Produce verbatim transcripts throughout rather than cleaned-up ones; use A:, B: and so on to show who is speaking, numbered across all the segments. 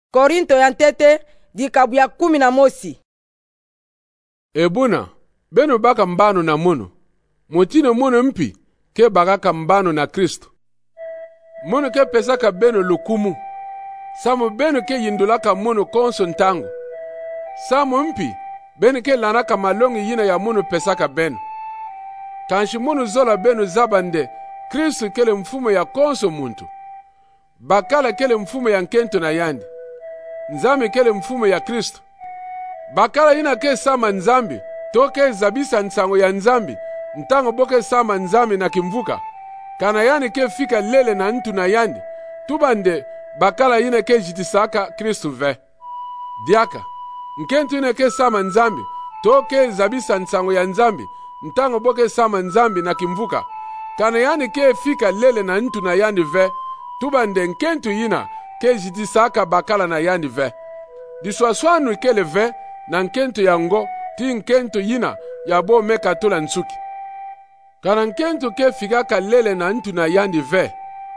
A: Korinto ya ntete dikabu ya kumi na mosi.
B: Ebuna beno baka mbano na muno mutino muno mpi ke bagaka mbano na Kristo muno ke pesaka beno lukumu samu beno ke yindulaka muno konso ntango samu mpi beno ke lanaka malongi yina ya muno pesaka beno kanshi muno zola beno zabande Kristo kele mfumo ya konso muntu bakala kele mfumo ya nkento na yandi nzambi kele mfumo ya Kristo bakala yina ke sama nzambi toke zabisa nsango ya nzambi ntango boke sama nzambi na kimvuka kana yani ke fika lele na ntu na yandi tubande bakala yina ke jitisaka Kristo ve diaka nkentu yina ke sama nzambi toke zabisa nsango ya nzambi ntango boke sama nzambi na kimvuka kana yani ke fika lele na ntu na yandi ve tubande nkentu yina ke jitisaka bakala na yandi ve diswaswanu kele ve na nkento yango ti nkento yina ya bo meka tola nsuki kana nkento ke figaka lele na ntu na yandi ve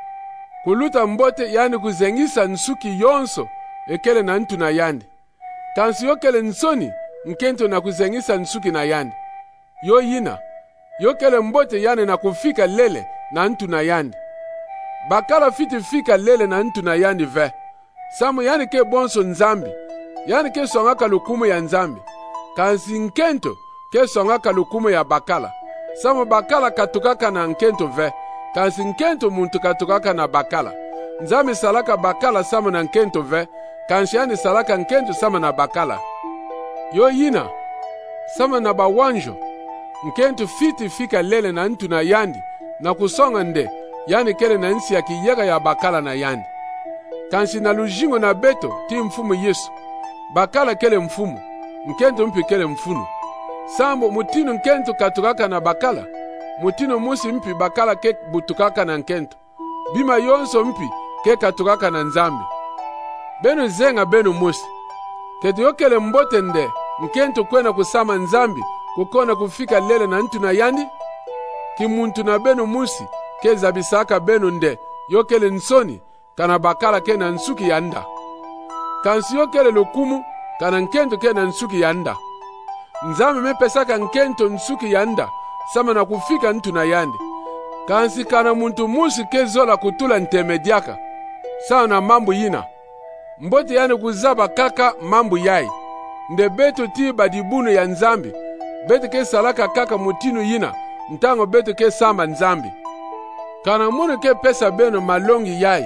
B: kuluta mbote yani kuzengisa nsuki yonso ekele na ntu na yandi kansi yokele nsoni nkento na kuzengisa nsuki na yandi yo yina yokele mbote yani na kufika lele na ntu na yandi bakala fiti fika lele na ntu na yandi ve samu yani ke bonso nzambi yani ke songaka lukumu ya nzambi kansi nkento ke songaka lukumu ya bakala samu bakala katukaka na nkento ve kansi nkento muntu katukaka na bakala nzambi salaka bakala samu na nkento ve kansi yani salaka nkento samu na bakala yo yina samu na bawanjo nkento fiti fika lele na ntu na yandi na kusonga nde yani kele na nsi ya kiyega ya bakala na yandi kansi na lujingo na beto ti mfumu Yesu bakala kele mfumu nkento mpi kele mfunu sambo mutino nkento katukaka na bakala mutino musi mpi bakala ke butukaka na nkento bima yonso mpi ke katukaka na nzambi beno zenga beno musi ketu yokele mbote nde nkento kwena kusama nzambi kukona kufika lele na ntu na yandi kimuntu na beno musi ke zabisaka beno nde yokele nsoni kana bakala ke na nsuki yanda kansi yokele lukumu kana nkento ke na nsuki yanda nzambi mepesaka nkento nsuki yanda sama na kufika ntu na yandi kansi kana muntu musi ke zola kutula ntemediaka sawa na mambu yina mbote yani kuzaba kaka mambu yai nde beto ti badibuno ya nzambi beto ke salaka kaka mutinu yina ntango beto ke samba nzambi kana munu ke pesa beno malongi yai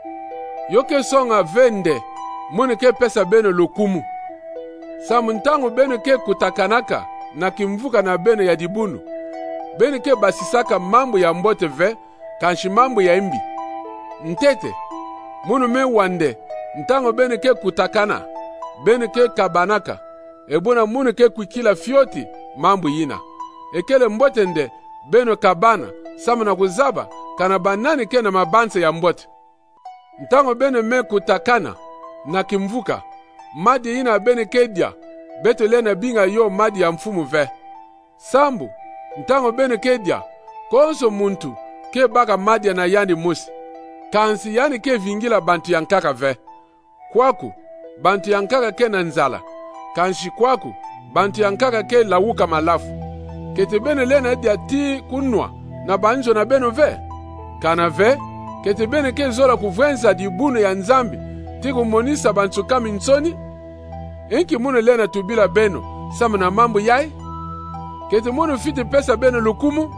B: yoke songa vende munu ke pesa beno lukumu samu ntango beno ke kutakanaka na kimvuka na beno ya dibunu beno ke basisaka mambo ya mbote ve kanshi mambo ya imbi ntete munu me wande ntango beno ke kutakana beno ke kabanaka ebuna munu ke kukila fioti mambo yina ekele mbote nde beno kabana samu na kuzaba kana banani ke na mabanse ya mbote ntango beno me kutakana na kimvuka madi yina bene kedia beto lena binga yo madi ya mfumu ve sambu ntango bene kedia konso muntu ke baka madi na yandi musi kansi yani ke vingila bantu yankaka ve kwaku bantu yankaka ke na nzala kanshi kwaku bantu yankaka ke lawuka malafu kete bene lena dia ti kunwa na banjo na beno ve kana ve kete bene ke zola kuvwenza dibuno ya nzambi tiku monisa bantu kami nsoni enki munu lena tubila beno sama na mambo yai kete munu fiti pesa beno lukumu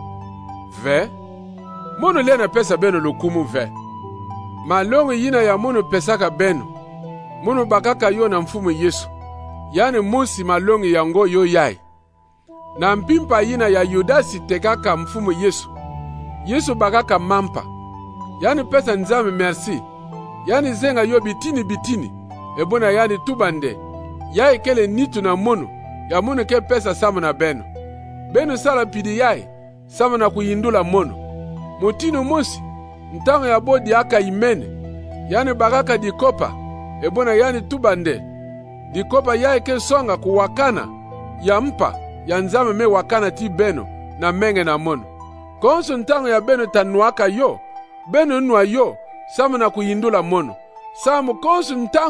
B: ve munu lena pesa beno lukumu ve malongo yina ya munu pesaka beno munu bakaka yo na mfumu Yesu yani musi malongo yango yo yai na mpimpa yina ya Yudasi tekaka mfumu Yesu Yesu bakaka mampa yani pesa nzame merci yani zenga yo bitini bitini ebona yani tubande yai kele nitu na mono ya mono ke pesa samu na beno beno sala pidi yai samu na kuyindula mono mutinu musi ntango ya bodi aka imene yani bakaka dikopa ebona yani tubande dikopa yai ke songa kuwakana ya mpa ya nzame me wakana ti beno na menge na mono konso ntango ya beno tanuaka yo beno nwa yo samu na kuyindula mono samu konsu ntangu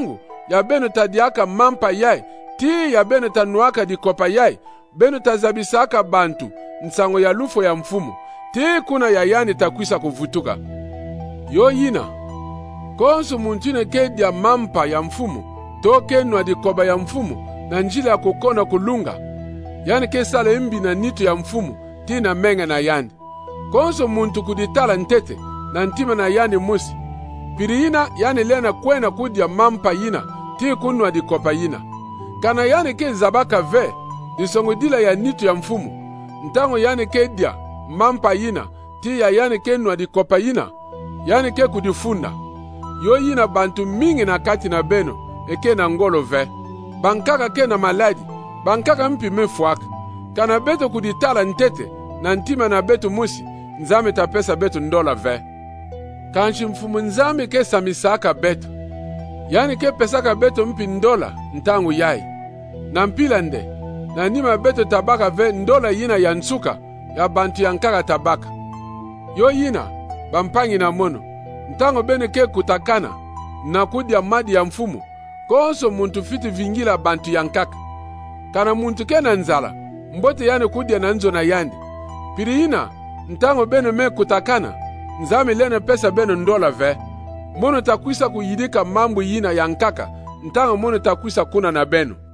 B: ya benu tadiaka mampa yai, ti ya benu tanuaka di kopa yai, benu tazabisaka bantu nsango ya lufo ya mfumu, ti kuna ya yani takwisa kuvutuka. Yo yina, konsu muntine ke dia mampa ya mfumu, toke nwa di koba ya mfumu, na njila ya kukona kulunga, yani ke sale imbi na nitu ya mfumu, ti na menga na yani. Konsu muntu kuditala ntete, na ntima na yani musi, piri yina yani lena kwena kudia mampa yina, ti kunwa di kopa yina. Kana yani ke zabaka ve, disongo dila ya nitu ya mfumu, ntango yani ke dia mampa yina, ti ya yani ke nwa di kopa yina, yani ke kudifunda. Yo yina bantu mingi na kati na beno, eke na ngolo ve. Bankaka ke na maladi, bankaka mpi mefuaka. Kana beto kuditala ntete, na ntima na beto musi, nzame tapesa beto ndola ve. Kanchi mfumu nzame ke samisaka beto, yani ke pesaka beto mpi ndola ntangu yai. Na mpila nde, na nima beto tabaka ve ndola yina ya nsuka, ya bantu yankaka tabaka. Yo yina, bampangi na mono, ntango bene ke kutakana, na kudia madi ya mfumu, konso muntu fiti vingila bantu yankaka. Kana muntu ke na nzala, mbote yani kudia na nzo na yandi. Piri yina, ntango bene me kutakana, nzame lene pesa bene ndola ve. Mono takwisa kuyidika mambu yina yankaka, ntango mono takwisa kuna na beno.